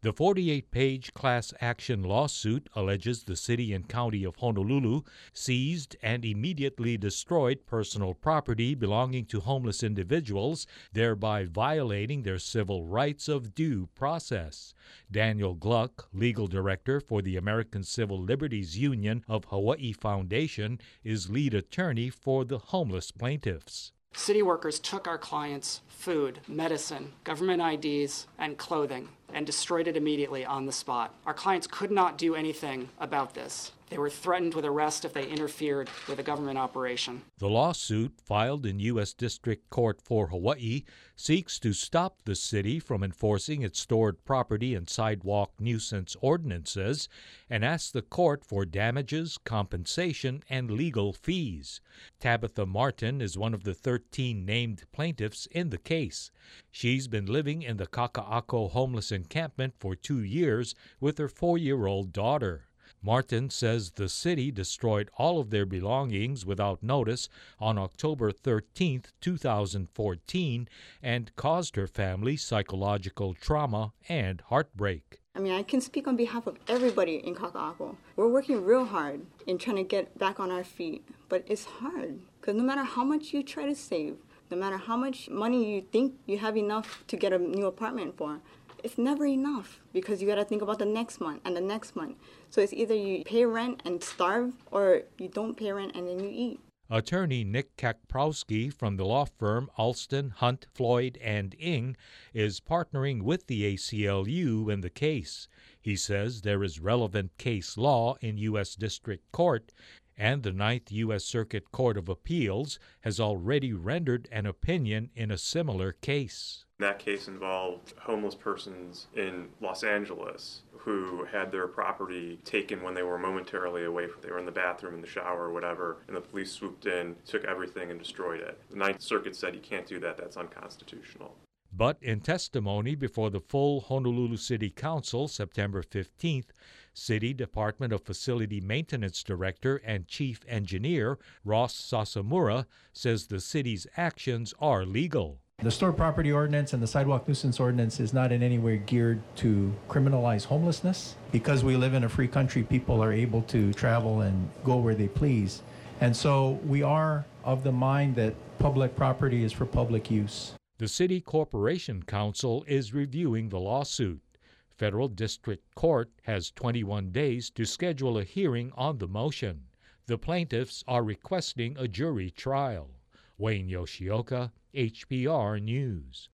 The 48-page class action lawsuit alleges the city and county of Honolulu seized and immediately destroyed personal property belonging to homeless individuals, thereby violating their civil rights of due process. Daniel Gluck, legal director for the American Civil Liberties Union of Hawaii Foundation, is lead attorney for the homeless plaintiffs. City workers took our clients' food, medicine, government IDs, and clothing and destroyed it immediately on the spot. Our clients could not do anything about this. They were threatened with arrest if they interfered with a government operation. The lawsuit, filed in U.S. District Court for Hawaii, seeks to stop the city from enforcing its stored property and sidewalk nuisance ordinances and asks the court for damages, compensation, and legal fees. Tabitha Martin is one of the 13 named plaintiffs in the case. She's been living in the Kaka'ako homeless encampment for 2 years with her 4-year-old daughter. Martin says the city destroyed all of their belongings without notice on October 13, 2014, and caused her family psychological trauma and heartbreak. I can speak on behalf of everybody in Kaka'ako. We're working real hard in trying to get back on our feet, but it's hard because no matter how much you try to save, no matter how much money you think you have enough to get a new apartment for, it's never enough because you got to think about the next month and the next month. So it's either you pay rent and starve or you don't pay rent and then you eat. Attorney Nick Kakprowski from the law firm Alston, Hunt, Floyd, and Ing is partnering with the ACLU in the case. He says there is relevant case law in U.S. District Court, and the Ninth U.S. Circuit Court of Appeals has already rendered an opinion in a similar case. That case involved homeless persons in Los Angeles who had their property taken when they were momentarily away from, they were in the bathroom, in the shower, or whatever, and the police swooped in, took everything, and destroyed it. The Ninth Circuit said you can't do that, that's unconstitutional. But in testimony before the full Honolulu City Council September 15th, City Department of Facility Maintenance Director and Chief Engineer Ross Sasamura says the city's actions are legal. The stored property ordinance and the sidewalk nuisance ordinance is not in any way geared to criminalize homelessness. Because we live in a free country, people are able to travel and go where they please. And so we are of the mind that public property is for public use. The City Corporation Council is reviewing the lawsuit. Federal District Court has 21 days to schedule a hearing on the motion. The plaintiffs are requesting a jury trial. Wayne Yoshioka, HPR News.